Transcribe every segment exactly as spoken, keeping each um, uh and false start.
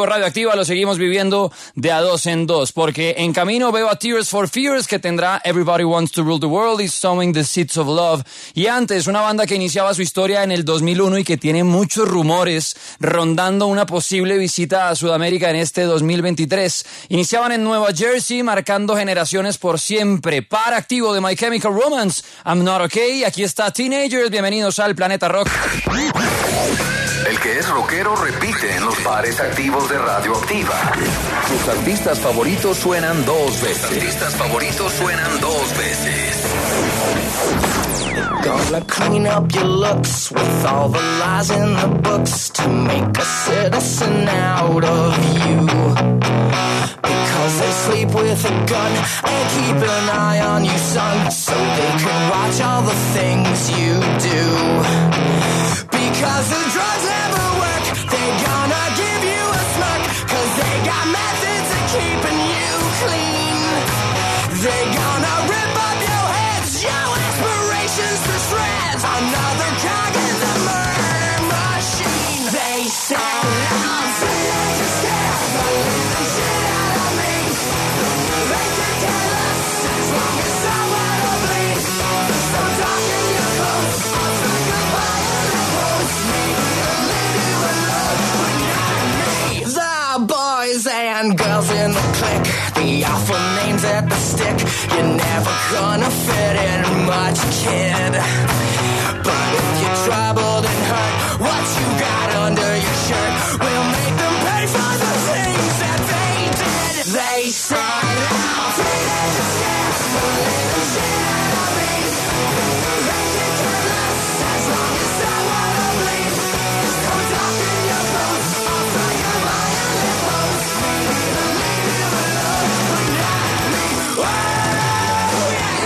Radioactiva lo seguimos viviendo de a dos en dos, porque en camino veo a Tears for Fears, que tendrá Everybody Wants to Rule the World y Sowing the Seeds of Love, y antes una banda que iniciaba su historia en el dos mil uno y que tiene muchos rumores rondando una posible visita a Sudamérica en este dos mil veintitrés. Iniciaban en Nueva Jersey, marcando generaciones por siempre. Par activo de My Chemical Romance, I'm Not Okay. Aquí está Teenagers, bienvenidos al Planeta Rock. El que es rockero repite en los pares activos de Radioactiva. Sus artistas favoritos suenan dos veces. Sus artistas favoritos suenan dos veces. Gonna clean up your looks with all the lies in the books to make a citizen out of you. Because they sleep with a gun and keep an eye on you, son, so they can watch all the things you do. Because the drugs never work, they're gonna give you a smirk, cause they got methods of keeping you clean. They're gonna rip up your heads, your aspirations to shreds, another cog in the murder machine. They said I'm feeling just scared, the living shit out of me. They can care less as long as someone will bleed. So talk in your clothes, I'll say goodbye and let post me. The boys and girls in the clique, the awful names at the stick. You're never gonna fit in much, kid. But if you're troubled and hurt, what you got under your shirt will make them pay for the things that they did. They said I'm teenagers scared, the living shit out of me. They can care less as long as someone will bleed. So talk in your clothes, I'll say goodbye and let post me. Leave you alone, but not me. Whoa, yeah.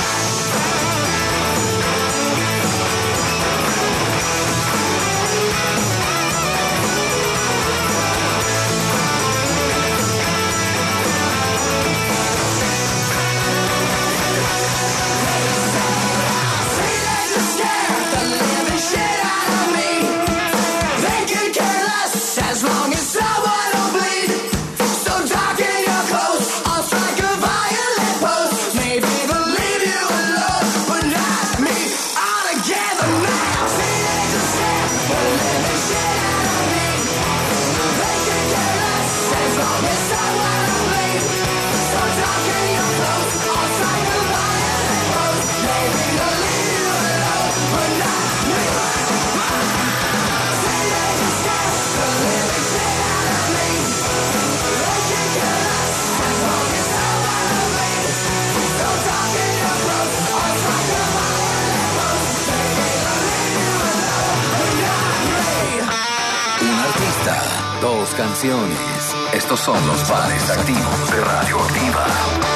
Teenagers scared, the living shit out of me. They can care less as long as someone will bleed. So talk in your clothes, I'll strike goodbye and let post. Maybe they'll leave you alone, but not me. All together now. Teenagers scared, the living shit out of me. They can care less as long as someone will bleed. So talk in your clothes, I'll strike goodbye and let post. Maybe they'll leave you alone, but not me. Teenagers scared, the living shit out of me. They can care less as long as someone will bleed. So talk in your clothes, I'll strike goodbye and let post. Maybe they'll leave you alone, but not me. Un artista, dos canciones. Estos son los pares activos de Radioactiva.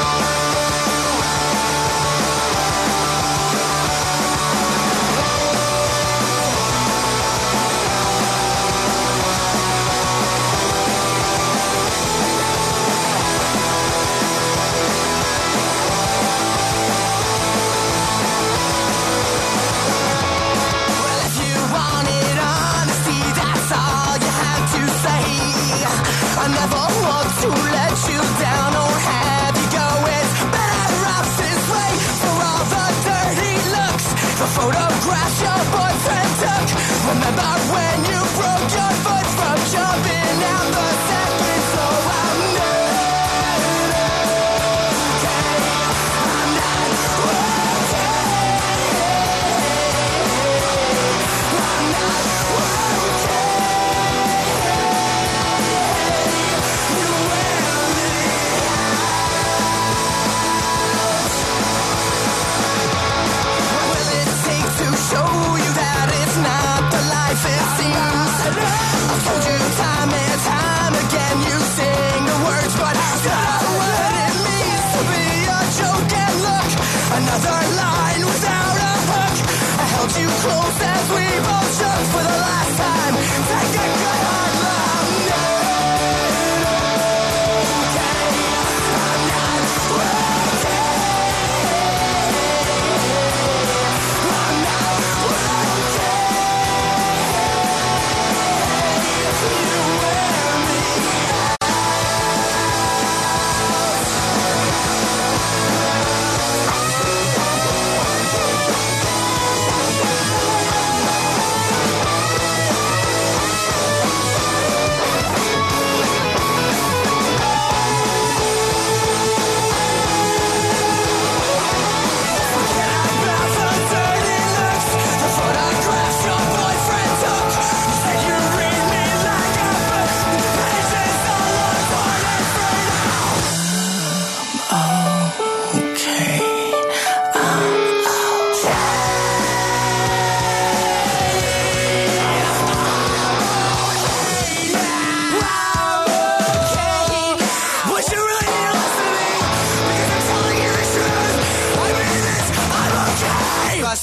Well, if you wanted honesty, that's all you had to say. I never want to let you down or have you go. It's better off this way for all the dirty looks, the photographs your boyfriend took. Remember when you broke your foot from jumping out the second floor? I'm not okay. I'm not okay. I'm not okay. You wear me out. What will it take to show you that it's not the life it seems?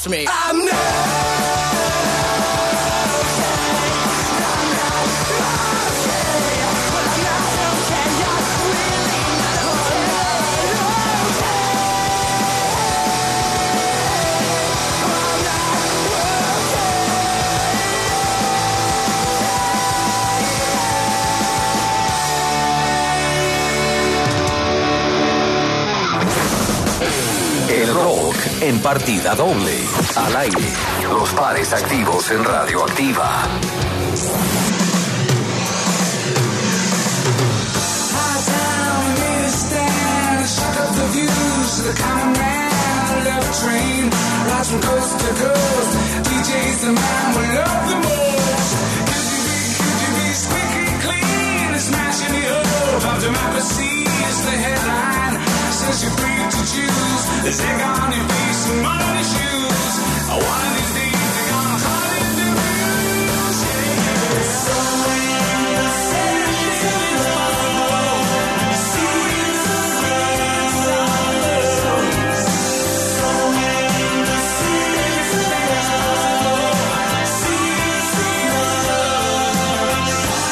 trust me. I'm not El rock en partida doble. Al aire. Los pares activos en Radioactiva. Since you're free to choose, the egg on your face and money shoes. One of these days they're gonna call it the blues. Yeah. Somewhere in the sense of impossible, seeds of grace on the soul. Somewhere in the sense of impossible, seeds of love.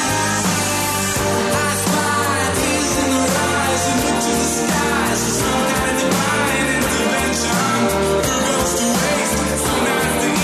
I spy tears in your eyes and look to the skies. Some kind of divine intervention. Who goes to waste? So nice to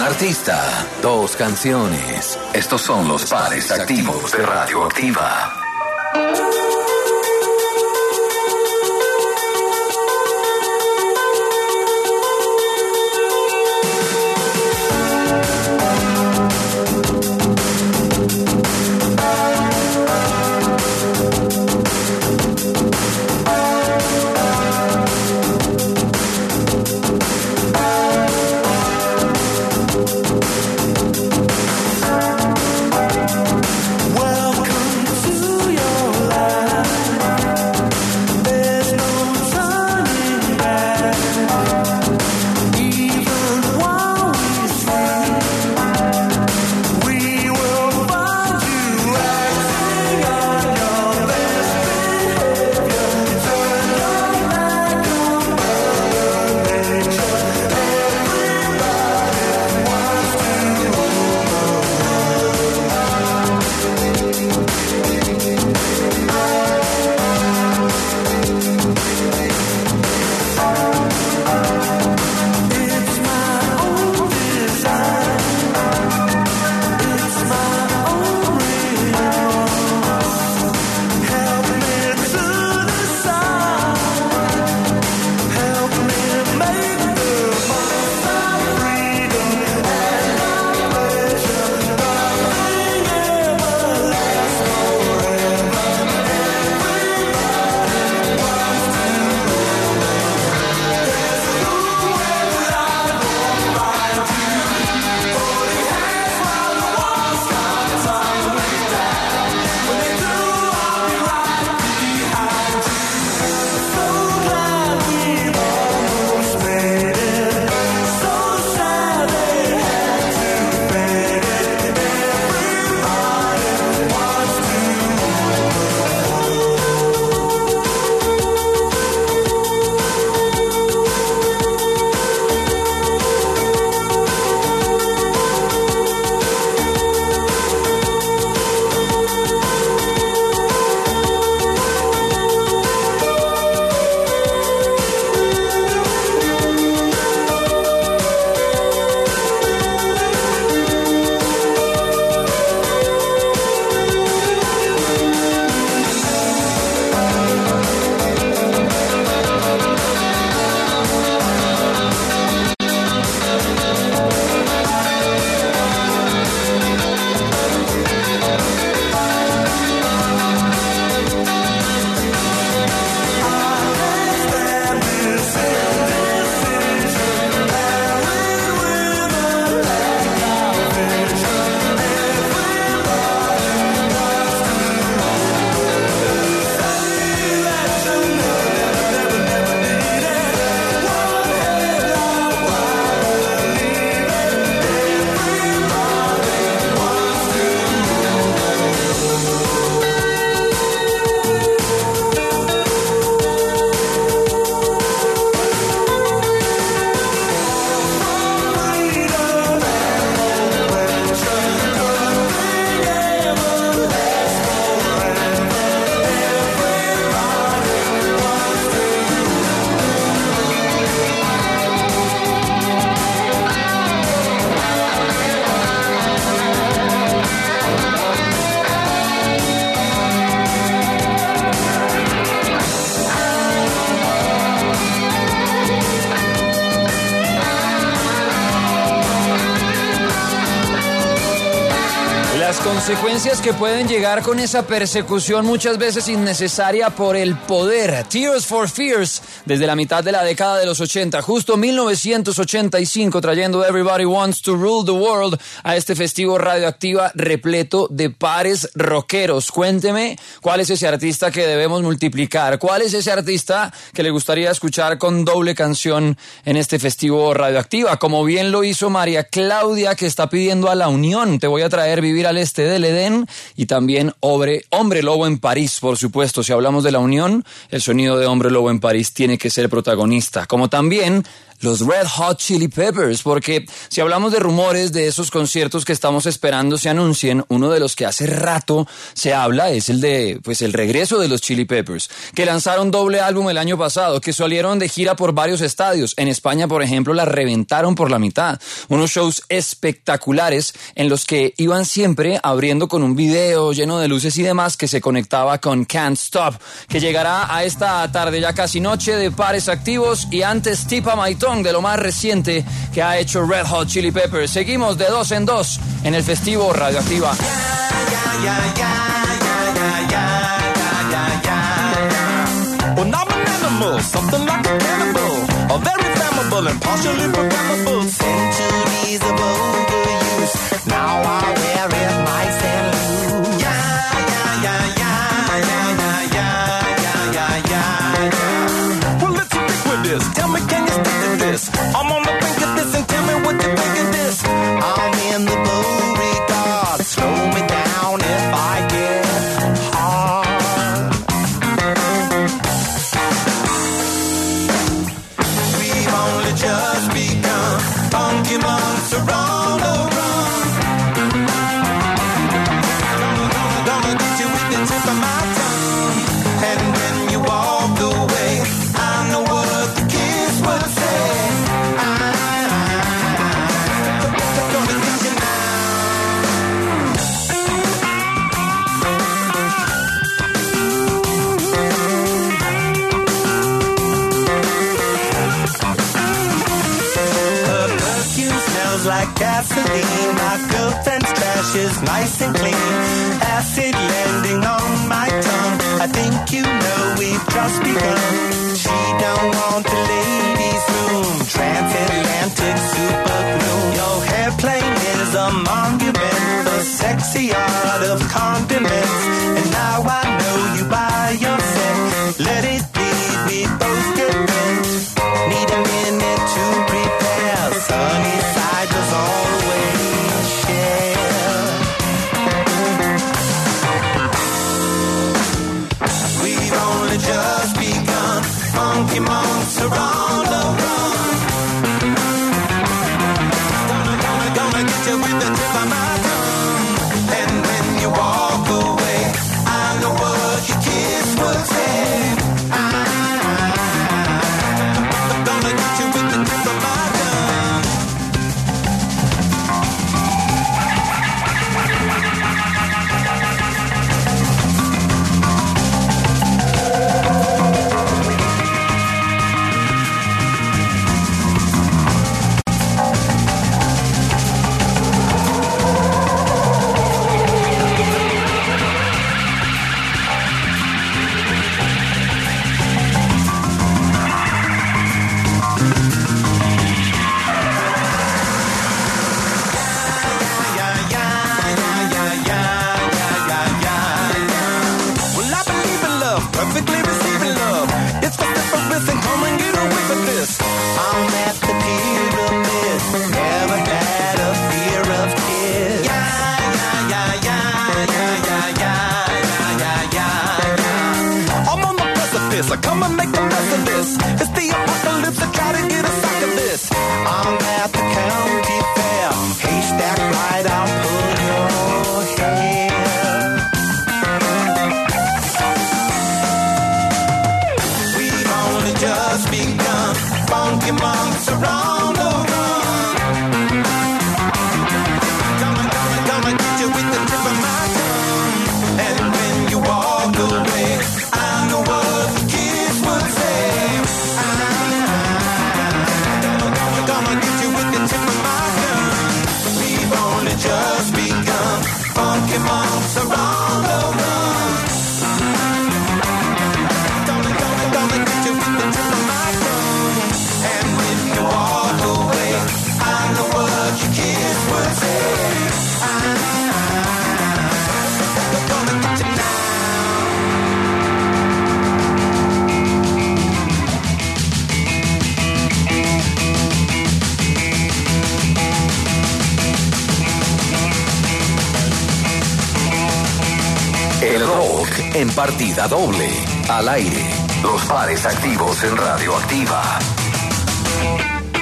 artista, dos canciones. Estos son los pares activos de Radioactiva. Consecuencias que pueden llegar con esa persecución muchas veces innecesaria por el poder. Tears for Fears, desde la mitad de la década de los ochenta, justo mil novecientos ochenta y cinco, trayendo Everybody Wants to Rule the World a este festivo Radioactiva repleto de pares rockeros. Cuénteme cuál es ese artista que debemos multiplicar, cuál es ese artista que le gustaría escuchar con doble canción en este festivo Radioactiva, como bien lo hizo María Claudia, que está pidiendo a La Unión. Te voy a traer Vivir al Este del Edén, y también Hombre, Hombre Lobo en París, por supuesto. Si hablamos de La Unión, el sonido de Hombre Lobo en París tiene que ser protagonista, como también los Red Hot Chili Peppers, porque si hablamos de rumores de esos conciertos que estamos esperando se anuncien, uno de los que hace rato se habla es el de, pues el regreso de los Chili Peppers, que lanzaron doble álbum el año pasado, que salieron de gira por varios estadios. En España, por ejemplo, la reventaron por la mitad. Unos shows espectaculares en los que iban siempre abriendo con un video lleno de luces y demás que se conectaba con Can't Stop, que llegará a esta tarde ya casi noche de pares activos, y antes Tip of My Tongue, de lo más reciente que ha hecho Red Hot Chili Peppers. Seguimos de dos en dos en el festivo Radioactiva. Yeah, yeah, yeah, yeah, yeah, yeah, yeah. Well, I'm an animal, something like a cannibal, a very flammable and partially programmable. Centuries of overuse, now I wear it nice and loose. Yeah, yeah, yeah, yeah, yeah, yeah, yeah, yeah, yeah, yeah. Well, let's stick with this. Tell me, can you stick to this? I'm on the brink of this, and tell me what you think of this. I'm in the Beauregard, slow me down if I get hard. We've only just begun, funky months are on the run. Gonna, gonna, gonna get you with the tip of my tongue. And when you walk away, I know what the kids would say. I, I, I, gonna get you now. Her perfume smells like gasoline. My girlfriend's trash is nice and clean. Acid landing on my tongue. I think you know we've just begun. She don't want the ladies' room. Transatlantic super glue. Your airplane is a monument. The sexy art of condiments. And now I know you by yourself. Let it be, we both get bent. Need a minute to prepare. Sunny side does always share. We've only just begun. Funky monks are on the run. Gonna, gonna, gonna get you with the tip of my tongue. And when you walk away, I know what your kids would say. I, I'm gonna get you with the tip of my tongue. Perfectly receiving love. It's vociferous and come and get away with this. I'm at the pyramid. Never had a fear of kids. Yeah, yeah, yeah, yeah, yeah, yeah, yeah, yeah, yeah, yeah. I'm on the precipice. I come and make the mess of this. It's the apocalypse. I try to get a sack of this. I'm at the county fair. Haystack right, I'll pull your hair. Just begun, funky monks are on the run. Gonna, gonna, gonna get you with the tip of my tongue. And when you walk away, I know what the kids would say. I, gonna, gonna, gonna get you with the tip of my tongue. We've only just begun, funky monks are on the run. Gonna, gonna, gonna get you with the tip of my tongue. And when you walk away, I know what your kids would say. I, I'm gonna get you now. El rock en partida doble, al aire. Los pares activos en Radioactiva.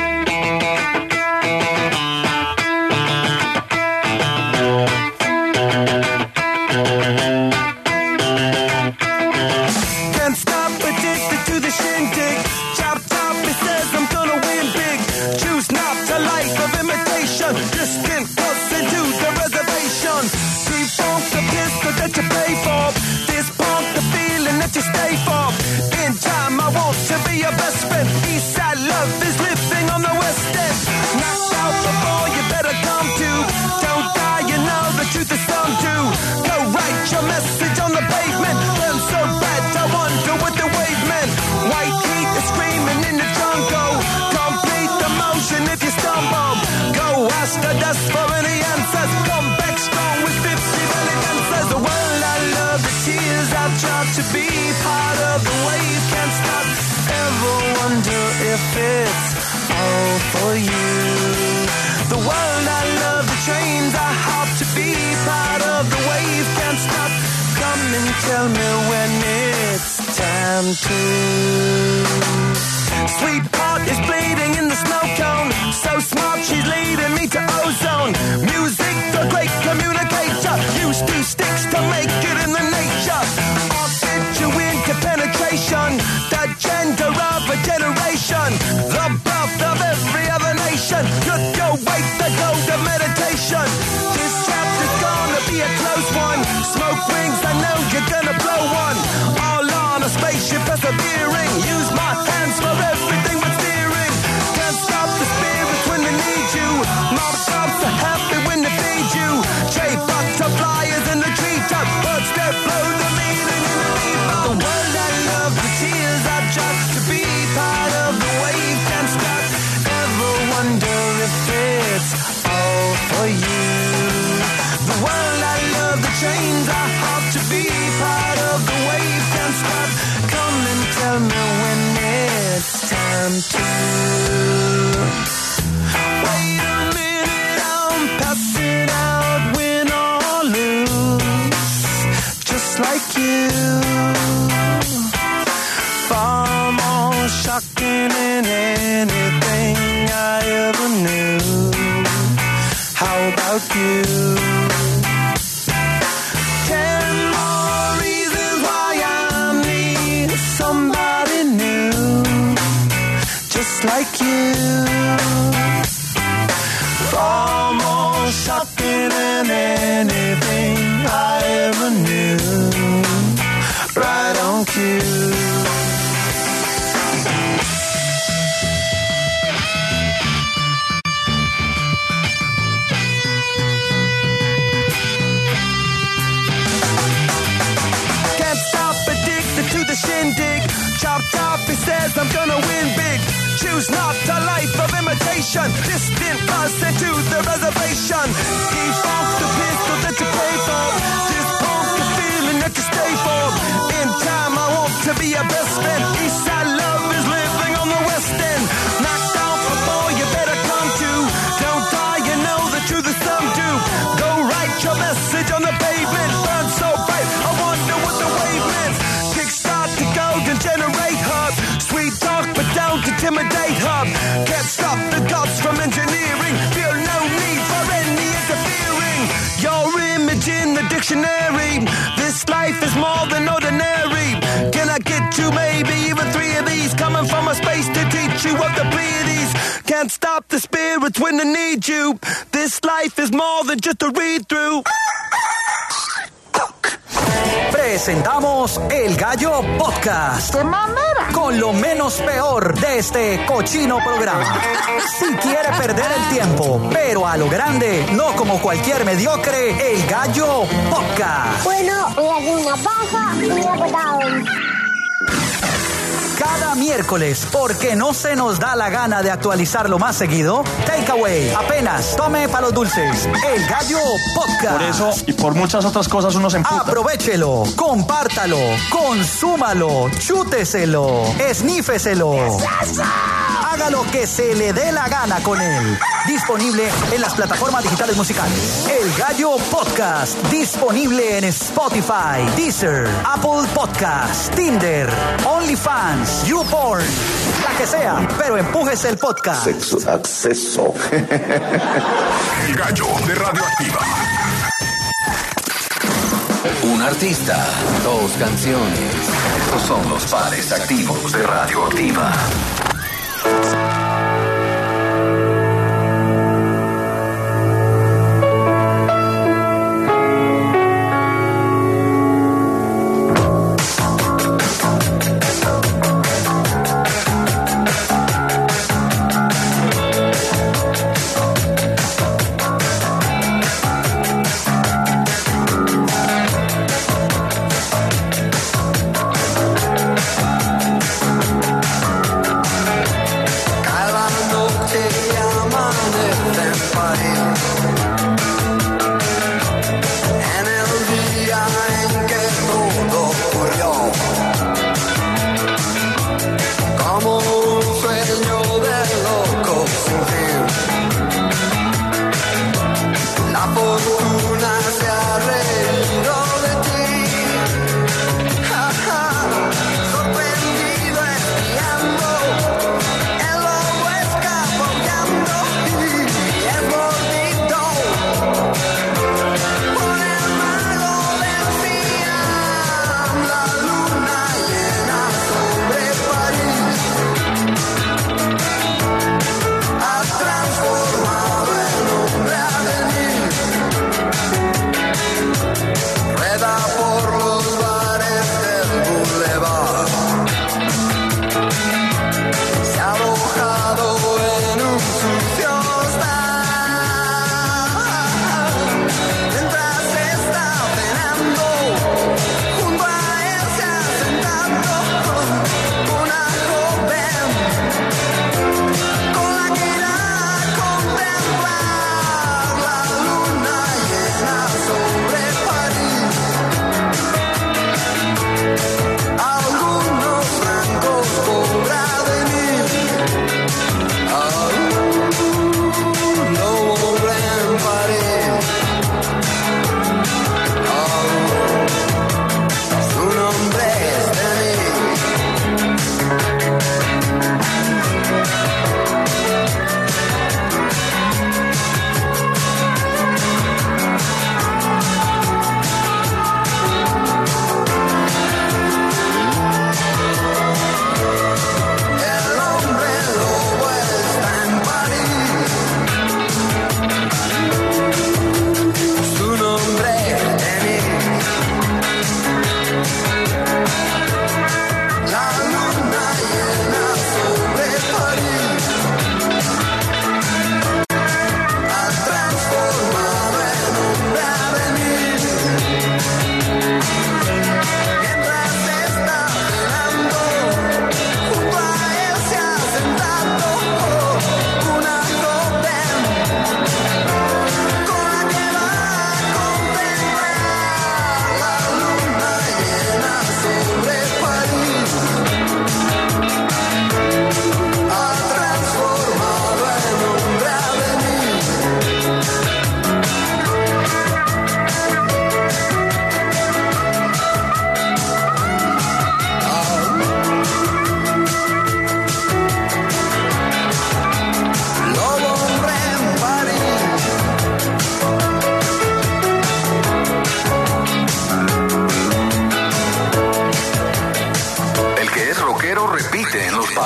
time too. Sweetheart is bleeding in the snow cone. So smart, she's leading me to ozone. Music, the great communicator. Use two sticks to make it in the nature. I'll fit you into penetration. The gender of a generation. The birth of every other nation. Look your way to go to meditation. This chapter's gonna be a close one. Smoke rings, I know you're gonna blow one. All on a spaceship persevering. Use my hands for everything but steering. Can't stop the spirits when they need you. Mob cops are happy when they feed you. J butterflies in the treetop. Birds that blow the meaning in the leaf. The world I love, the tears I just to be part of the wave. Can't stop. Ever wonder if it's all for you? The world I love, the chains are hard to be part of the wave. Can't stop. Come and tell me when it's time to. Wait a minute, I'm passing out, win or lose, just like you. Far more shocking than anything I ever knew. How about you? Ten more reasons why I need somebody new, just like you. Far more shocking than anything I ever knew. Right on cue. Chop chop, he says I'm gonna win big. Choose not a life of imitation. Distant us into the reservation. Default the pistol that you pay for. This pump the feeling that you stay for. In time I want to be your best friend. Eastside love is living on the west end. Knocked off before you better come to. Don't die, you know the truth is some do. Go write your message on the pavement. Burn so bright, I wonder what the wave meant. Kickstart the golden generate hub. Sweet talk but don't intimidate hub. Can't stop the gods from engineering. Feel no need for any interfering. Your image in the dictionary. This life is more than ordinary. Can I get two, maybe even three of these? Coming from a space to teach you of the Pleiades. Can't stop the spirits when they need you. This life is more than just a read-through. Presentamos El Gallo Podcast. ¡Qué mamera! Con lo menos peor de este cochino programa. Si quiere perder el tiempo, pero a lo grande, no como cualquier mediocre, El Gallo Podcast. Bueno, voy a hacer una paja y una patada. Cada miércoles, porque no se nos da la gana de actualizarlo más seguido, Takeaway, apenas tome para los dulces, El Gallo Podcast. Por eso y por muchas otras cosas uno se emputa. Aprovechelo, compártalo, consúmalo, chúteselo, esnífeselo. Haga lo que se le dé la gana con él. Disponible en las plataformas digitales musicales. El Gallo Podcast, disponible en Spotify, Deezer, Apple Podcast, Tinder, OnlyFans, YouPorn, la que sea, pero empújese el podcast. Sexo, acceso. El Gallo de Radioactiva. Un artista, dos canciones. Estos son los pares activos de Radioactiva. Sorpresa.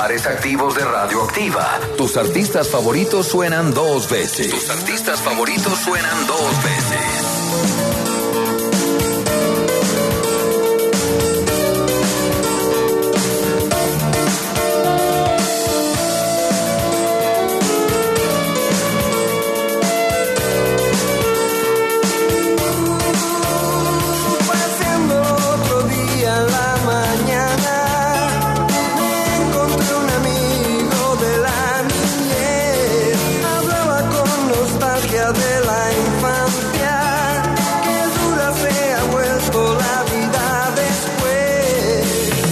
pares activos de Radioactiva. Tus artistas favoritos suenan dos veces. Tus artistas favoritos suenan dos veces. De la infancia, que dura se ha vuelto la vida después.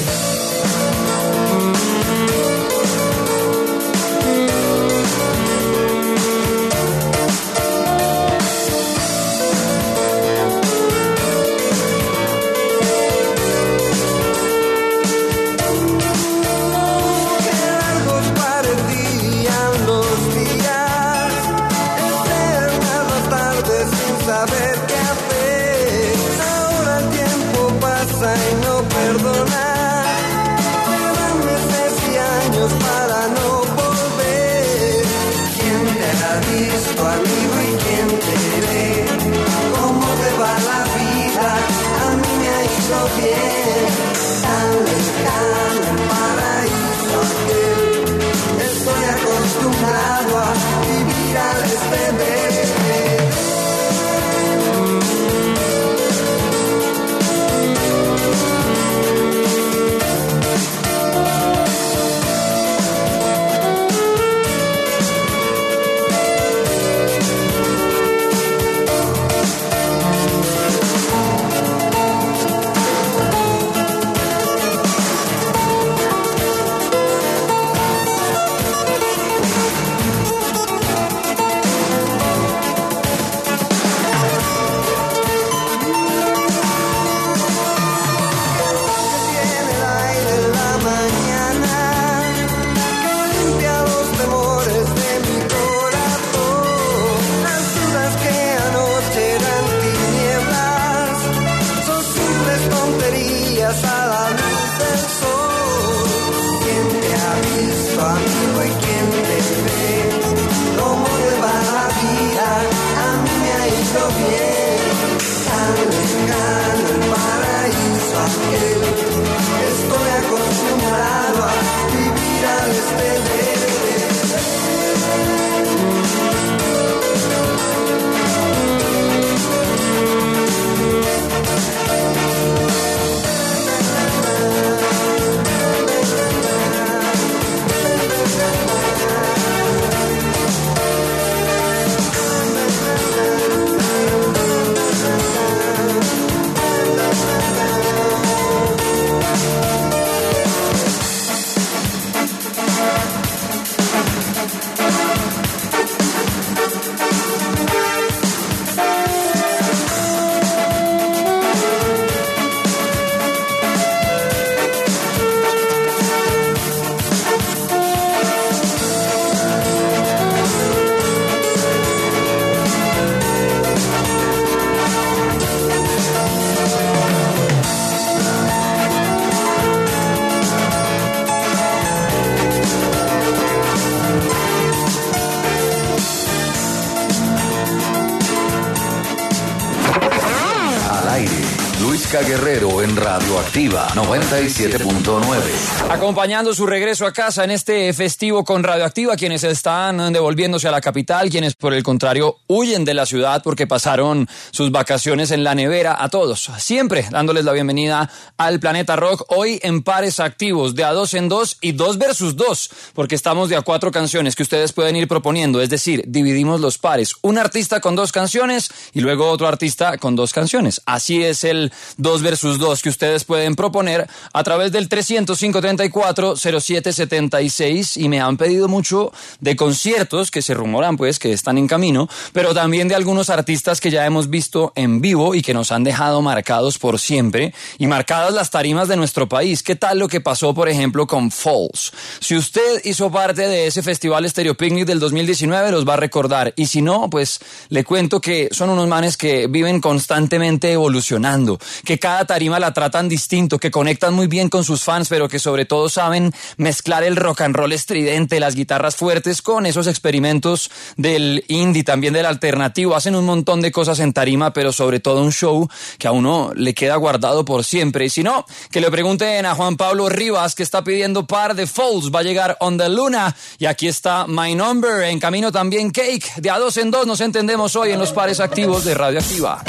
Qué largos parecían los días, sin saber qué hacer. Ahora el tiempo pasa y no perdona. Llevan meses y años para no volver. ¿Quién te ha visto, amigo, y quién te ve? ¿Cómo te va la vida? A mí me ha ido bien. Tan lejano el paraíso aquel. Estoy acostumbrado a vivir al este de a la luz del sol. ¿Quién te ha visto, amigo, y quién te ve? ¿Cómo te va la vida? A mí me ha ido bien. Tan lejano el paraíso aquel. Estoy acostumbrado a vivir al este de Guerrero en Radioactiva noventa y siete punto nueve. Acompañando su regreso a casa en este festivo con Radioactiva, quienes están devolviéndose a la capital, quienes por el contrario huyen de la ciudad porque pasaron sus vacaciones en la nevera, a todos, siempre dándoles la bienvenida al Planeta Rock, hoy en pares activos, de a dos en dos y dos versus dos, porque estamos de a cuatro canciones que ustedes pueden ir proponiendo, es decir, dividimos los pares, un artista con dos canciones y luego otro artista con dos canciones, así es el dos versus dos que ustedes pueden proponer a través del trescientos cinco treinta y cuatro cero siete setenta y seis, y me han pedido mucho de conciertos que se rumoran pues que están en camino, pero también de algunos artistas que ya hemos visto en vivo y que nos han dejado marcados por siempre y marcadas las tarimas de nuestro país. ¿Qué tal lo que pasó por ejemplo con Falls? Si usted hizo parte de ese festival Stereo Picnic del dos mil diecinueve los va a recordar, y si no, pues le cuento que son unos manes que viven constantemente evolucionando, que cada tarima la tratan distinto, que conectan muy bien con sus fans, pero que sobre todo saben mezclar el rock and roll estridente, las guitarras fuertes con esos experimentos del indie, también del alternativo. Hacen un montón de cosas en tarima, pero sobre todo un show que a uno le queda guardado por siempre. Y si no, que le pregunten a Juan Pablo Rivas, que está pidiendo par de Folds. Va a llegar On the Luna y aquí está My Number. En camino también Cake. De a dos en dos nos entendemos hoy en los pares activos de Radioactiva.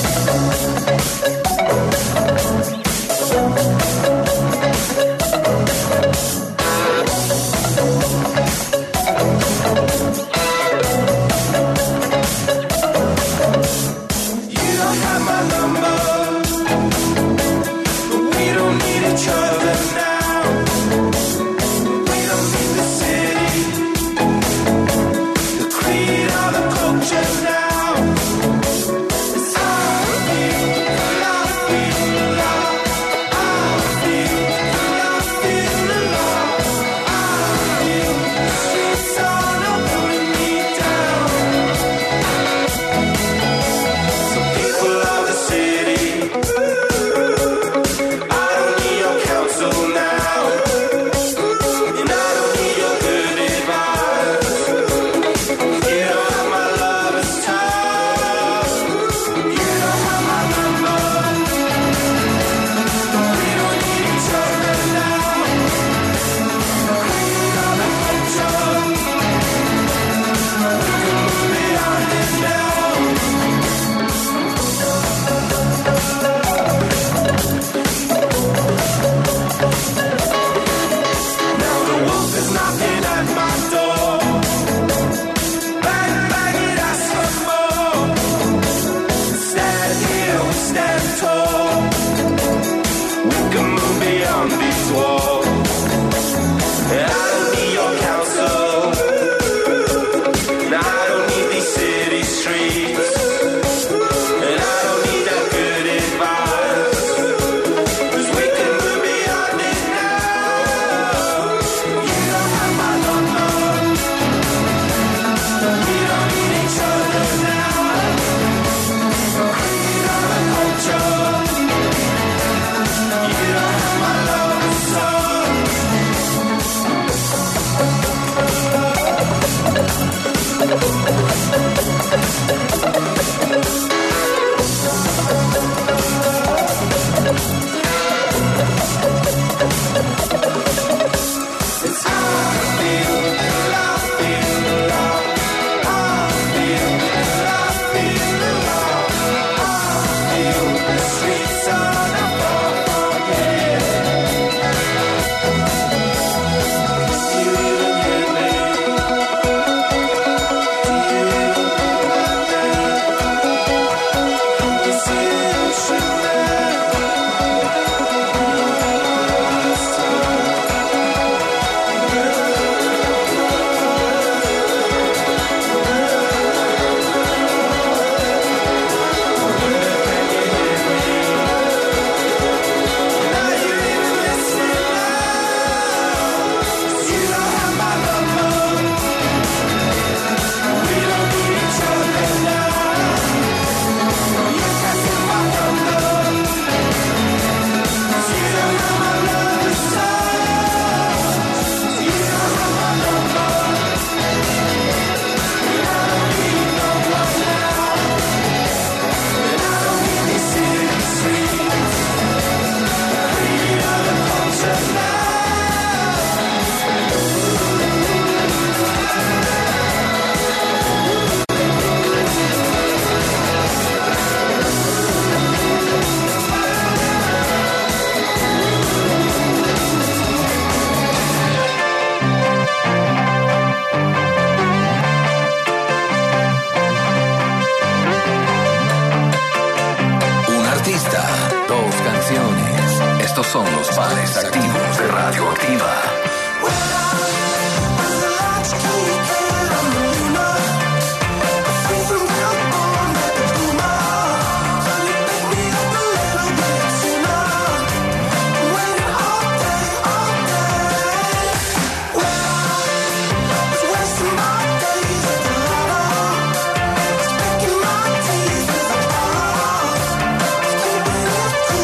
Son los pares activos de Radioactiva. We'll be right back.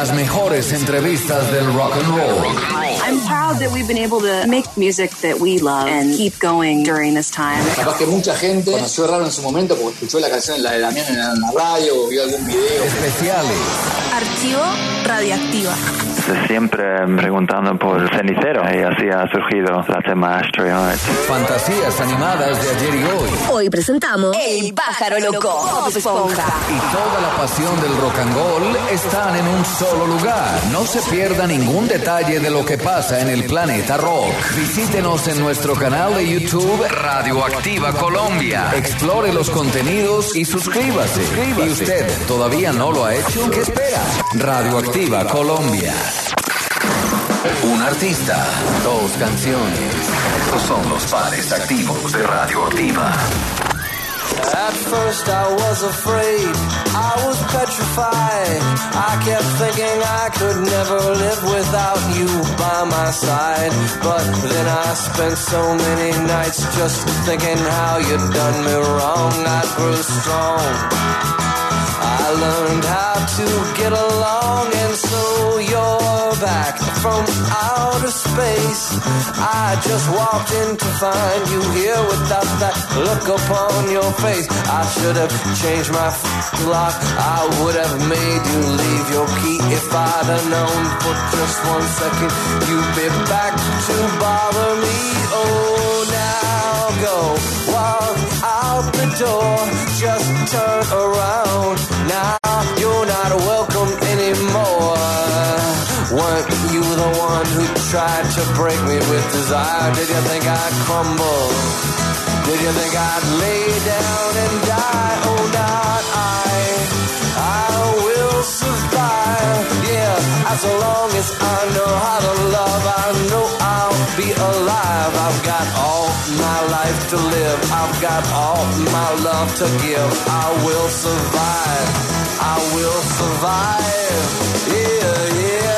las mejores entrevistas del rock and roll. I'm proud that we've been able to make music that we love and keep going during this time. Capaz que mucha gente conoció Raro en su momento porque escuchó la canción la de Damián en la radio o vio algún video. Especiales. Archivo Radioactiva. Siempre preguntando por el cenicero y así ha surgido la tema Ashtray Heart. Fantasías animadas de ayer y hoy. Hoy presentamos El Pájaro Loco, Bob Esponja. Y toda la pasión del rock and roll están en un solo lugar. No se pierda ningún detalle de lo que pasa en el planeta rock. Visítenos en nuestro canal de YouTube Radioactiva Colombia. Explore los contenidos y suscríbase. ¿Y usted todavía no lo ha hecho? ¿Qué espera? Radioactiva Colombia. Un artista, dos canciones. Estos son los pares activos de Radioactiva. At first I was afraid, I was petrified. I kept thinking I could never live without you by my side. But then I spent so many nights just thinking how you'd done me wrong. I grew strong, I learned how to get along, and so you're back from outer space. I just walked in to find you here without that look upon your face. I should have changed my f- lock, I would have made you leave your key. If I'd have known for just one second you'd be back to bother me. Oh, now go walk out the door, just turn around. Now you're not welcome anymore. Weren't you the one who tried to break me with desire? Did you think I'd crumble? Did you think I'd lay down and die? Oh, not I. I will survive. Yeah, as long as I know how to love, I know I'll be alive. I've got all my life to live. I've got all my love to give. I will survive. I will survive. Yeah, yeah.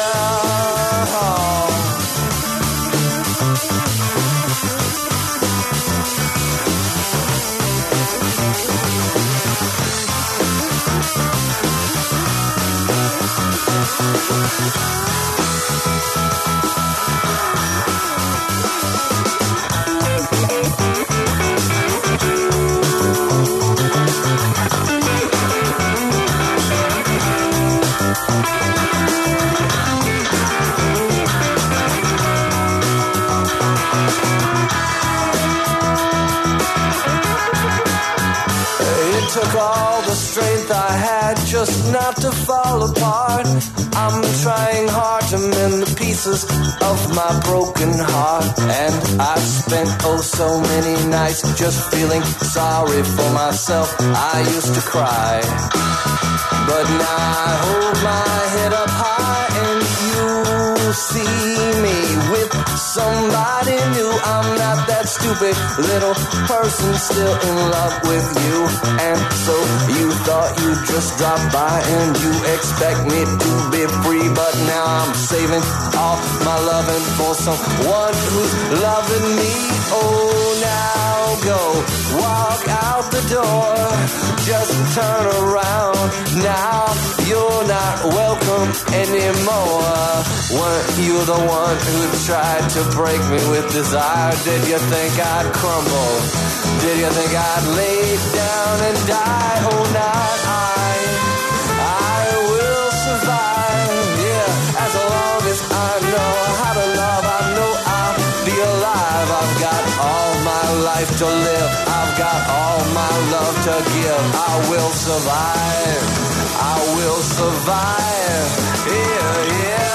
Took all the strength I had just not to fall apart. I'm trying hard to mend the pieces of my broken heart. And I've spent oh so many nights just feeling sorry for myself. I used to cry, but now I hold my head up high and you see me with somebody new. I'm not that stupid little person still in love with you. And so you thought you'd just drop by and you expect me to be free. But now I'm saving all my loving for someone who's loving me. Oh, now go walk out the door, just turn around. Now you're not welcome anymore. Weren't you the one who tried to break me with desire? Did you think I'd crumble? Did you think I'd lay down and die? Oh, not I. I will survive. Yeah, as long as I know how to love, I know I'll be alive. I've got all my life to live. I've got all my love to give. I will survive. I will survive. Yeah, yeah.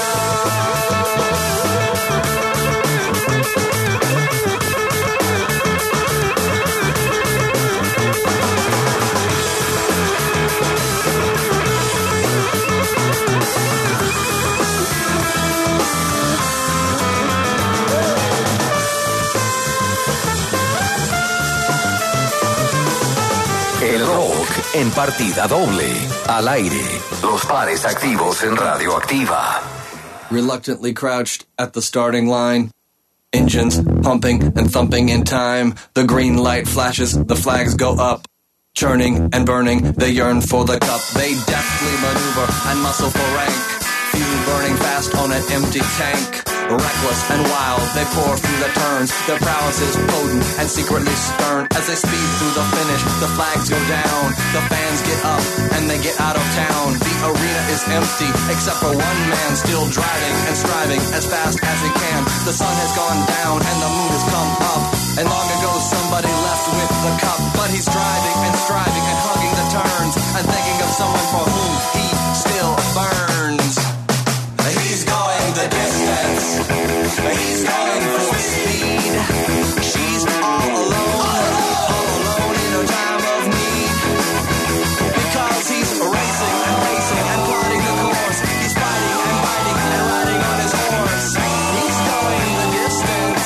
El rock en partida doble, al aire. Los pares activos en Radioactiva. Reluctantly crouched at the starting line. Engines pumping and thumping in time. The green light flashes, the flags go up. Churning and burning, they yearn for the cup. They deftly maneuver and muscle for rank. fuel burning fast on an empty tank. Reckless and wild, they pour through the turns. Their prowess is potent and secretly stern. As they speed through the finish, the flags go down. The fans get up and they get out of town. The arena is empty, except for one man still driving and striving as fast as he can. The sun has gone down and the moon has come up. And long ago somebody left with the cup. But he's driving and striving and hugging the turns and thinking of someone for whom he still burns. He's going the distance. He's going for speed. She's all alone, all alone in a time of need. Because he's racing and racing and plotting the course. He's fighting and fighting and riding on his horse. He's going the distance.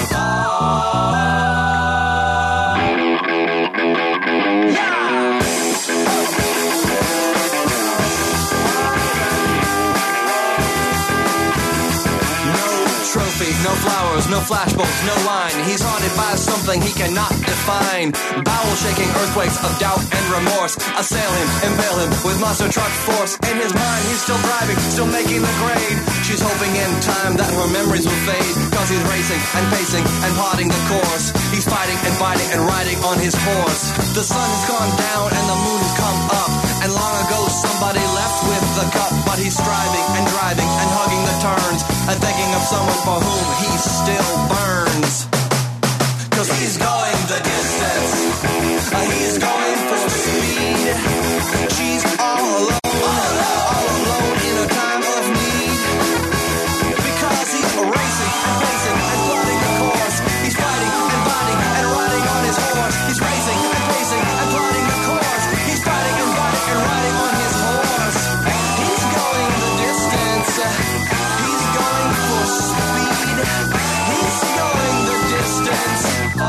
No flowers, no flashbulbs, no line. He's haunted by something he cannot define. Bowel-shaking earthquakes of doubt and remorse assail him, impale him with monster truck force. In his mind, he's still driving, still making the grade. She's hoping in time that her memories will fade. Cause he's racing and pacing and plotting the course. He's fighting and fighting and riding on his horse. The sun has gone down and the moon has come up. And long ago somebody left with the cup. But he's striving and driving and hugging the turns and thinking of someone for whom he still burns. Cause he's going the distance. Uh, he's going for speed. She's all alone, all alone in a time of need. Because he's racing and pacing and plotting the course. He's fighting and fighting and riding on his horse. He's racing and pacing and plotting the course. He's fighting and fighting and riding on his horse. He's going the distance. He's going for speed. He's going the distance.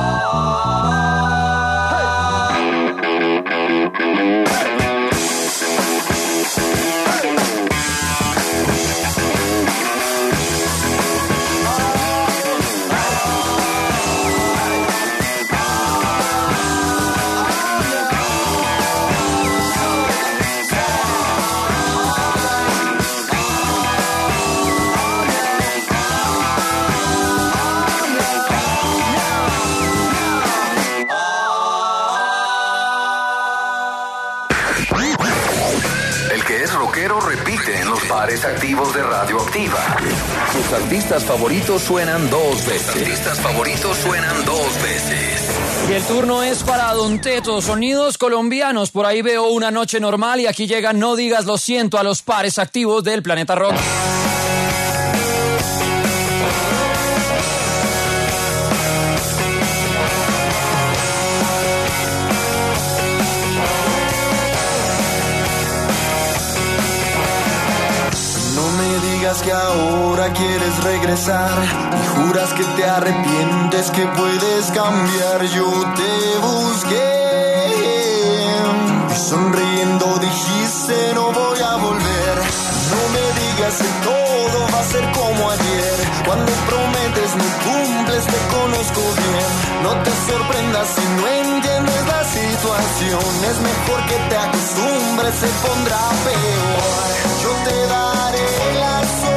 Repite en los bares activos de Radioactiva. Sus artistas favoritos suenan dos veces. Sus artistas favoritos suenan dos veces. Y el turno es para Don Teto, sonidos colombianos. Por ahí veo Una Noche Normal y aquí llega No Digas Lo Siento a los pares activos del Planeta Rock. Que ahora quieres regresar y juras que te arrepientes, que puedes cambiar. Yo te busqué y sonriendo dijiste no voy a volver. No me digas que todo va a ser como ayer. Cuando prometes no cumples, te conozco bien. No te sorprendas si no entiendes la situación. Es mejor que te acostumbres, se pondrá peor. Yo te daré la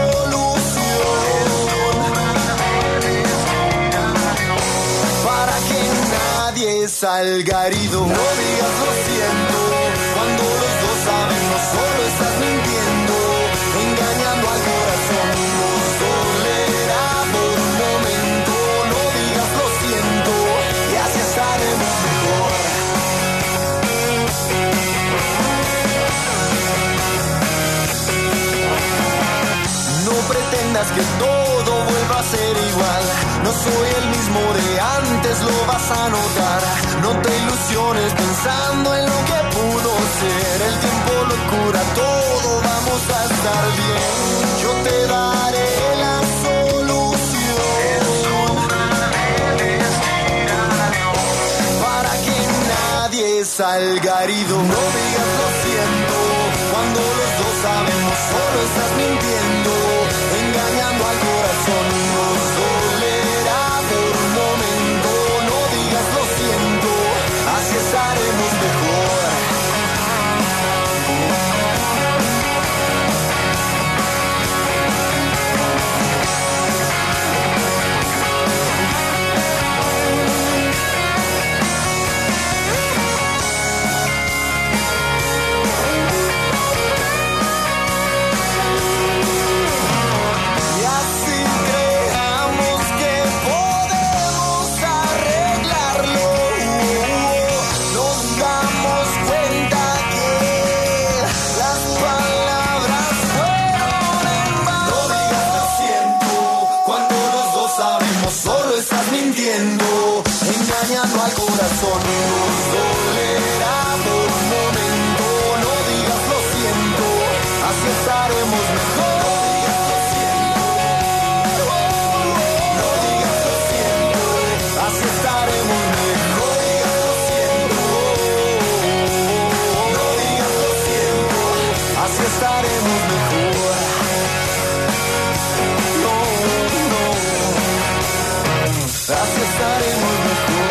salga herido. No digas lo siento cuando los dos saben no solo estás mintiendo, engañando al corazón. Nos dolerá por un momento. No digas lo siento y así estaremos mejor. No pretendas que todo vuelva a ser igual. No soy el mismo de antes, lo vas a notar. No te ilusiones pensando en lo que pudo ser. El tiempo lo cura todo, vamos a estar bien. Yo te daré la solución para que nadie salga herido. No digas lo siento cuando los dos sabemos solo estás mintiendo, engañando al corazón. Nos dolerá por un momento. No digas lo siento, así estaremos mejor. corazón nos dolerá por un momento. No digas lo siento, así estaremos mejor. No digas lo siento, así estaremos mejor. No digas lo siento, así estaremos mejor. No, no, así estaremos mejor.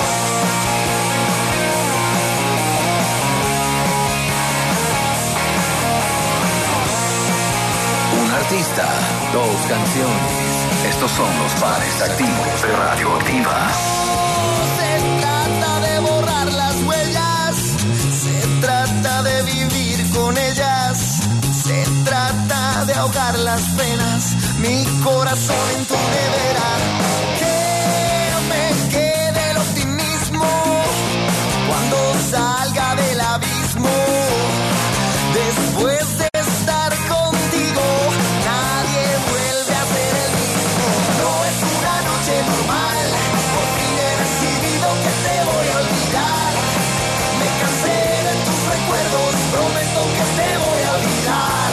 Un artista, dos canciones. Estos son los pares activos de Radioactiva. Se trata de borrar las huellas, se trata de vivir con ellas, se trata de ahogar las penas, mi corazón en tu nevera. Que me quede el optimismo cuando salga del abismo. Después de estar contigo, nadie vuelve a ser el mismo. No es una noche normal, por fin he decidido que te voy a olvidar. Me cansé de tus recuerdos, prometo que te voy a olvidar.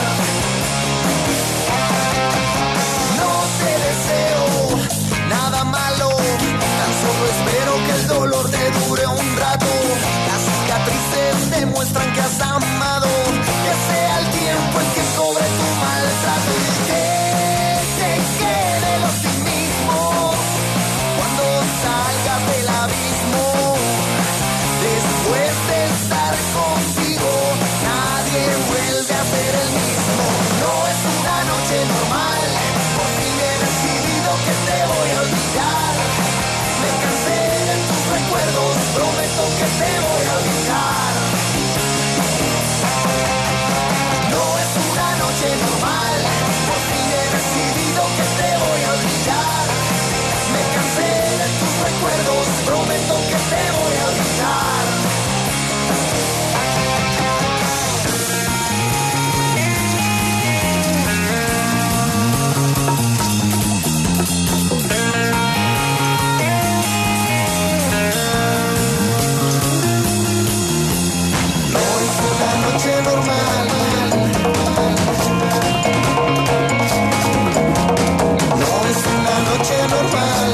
No te deseo nada malo, tan solo espero que el dolor te dure un rato. Las cicatrices demuestran que has amado, que sea el tiempo el que cobre tu maltrato. Y que te quede el optimismo cuando salgas del abismo. Después de estar contigo, nadie vuelve a ser el mismo. No es una noche normal, por fin he decidido que te voy a olvidar. Me cansé de tus recuerdos, prometo que te voy a olvidar. No es una noche normal, por fin he decidido que te voy a olvidar. Me cansé de tus recuerdos, prometo que te voy a olvidar. No es una noche normal. No es una noche normal.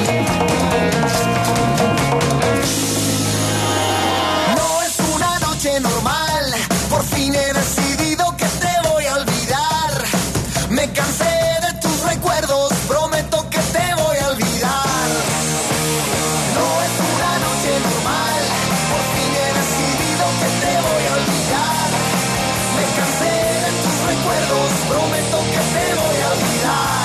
No es una noche normal. Por fin he decidido que te voy a olvidar. Me cansé de tus recuerdos, prometo que te voy a olvidar. No es una noche normal. Por fin he decidido que te voy a olvidar. Me cansé de tus recuerdos, prometo que te voy a olvidar.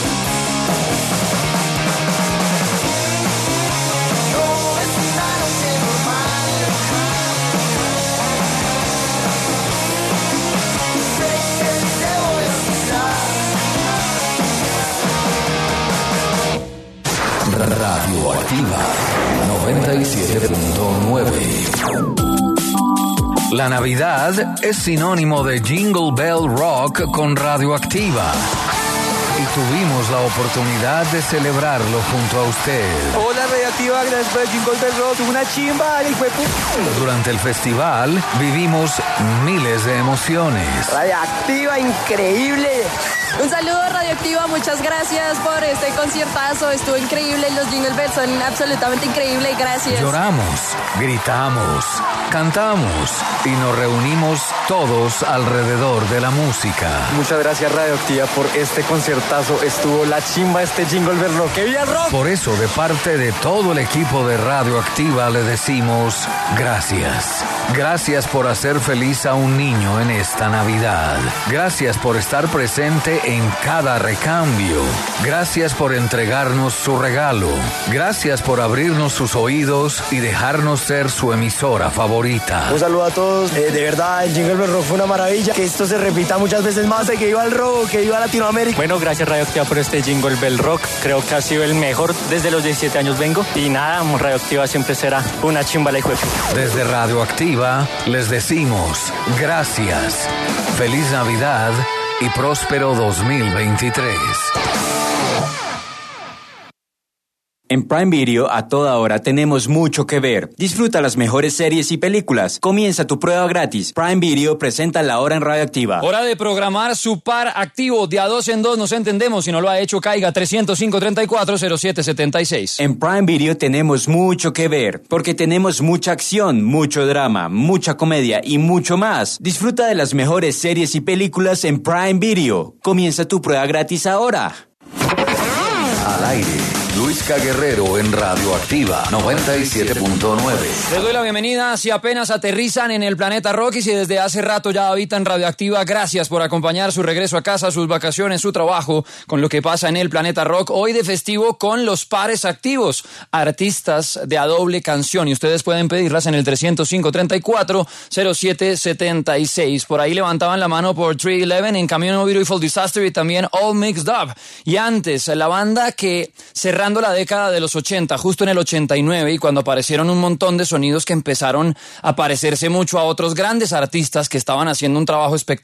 No es una noche normal. Sé que te voy a olvidar. Radioactiva noventa y siete punto nueve. La Navidad es sinónimo de Jingle Bell Rock con Radioactiva. Y tuvimos la oportunidad de celebrarlo junto a usted. Hola Radioactiva, gracias por el Jingle Bell Rock, una chimba, y fue Durante el festival vivimos miles de emociones. Radioactiva, increíble. Un saludo Radioactiva, muchas gracias por este conciertazo, estuvo increíble, los Jingle Bells son absolutamente increíbles, gracias. Lloramos, gritamos, cantamos y nos reunimos todos alrededor de la música. Muchas gracias Radioactiva por este conciertazo, estuvo la chimba este Jingle Bell Rock. ¡Que viva el rock! Por eso, de parte de todo el equipo de Radioactiva le decimos gracias. Gracias por hacer feliz a un niño en esta Navidad. Gracias por estar presente en cada recambio. Gracias por entregarnos su regalo. Gracias por abrirnos sus oídos y dejarnos ser su emisora favorita. Un saludo a todos. Eh, de verdad, el Jingle Bell Rock fue una maravilla. Que esto se repita muchas veces más. De que iba el rock, que iba Latinoamérica. Bueno, gracias Radioactiva por este Jingle Bell Rock. Creo que ha sido el mejor desde los diecisiete años vengo. Y nada, Radioactiva siempre será una chimba la hijo de puta. Desde Radioactiva les decimos gracias. Feliz Navidad y próspero dos mil veintitrés. En Prime Video a toda hora tenemos mucho que ver. Disfruta las mejores series y películas. Comienza tu prueba gratis. Prime Video presenta La Hora en Radioactiva. Hora de programar su par activo. De a dos en dos nos entendemos. Si no lo ha hecho, caiga tres cero cinco, tres cuatro, cero siete siete seis. En Prime Video tenemos mucho que ver, porque tenemos mucha acción, mucho drama, mucha comedia y mucho más. Disfruta de las mejores series y películas en Prime Video. Comienza tu prueba gratis ahora. Al aire, Luisca Guerrero en Radioactiva noventa y siete punto nueve. Les doy la bienvenida si apenas aterrizan en el planeta Rock y si desde hace rato ya habitan Radioactiva. Gracias por acompañar su regreso a casa, sus vacaciones, su trabajo con lo que pasa en el planeta Rock. Hoy de festivo con los pares activos, artistas de a doble canción. Y ustedes pueden pedirlas en el tres cero cinco, tres cuatro, cero siete siete seis. Por ahí levantaban la mano por tres once, En Camino Beautiful Disaster y también All Mixed Up. Y antes, la banda que cerrando la década de los ochenta, justo en el ochenta y nueve, y cuando aparecieron un montón de sonidos que empezaron a parecerse mucho a otros grandes artistas que estaban haciendo un trabajo espectacular.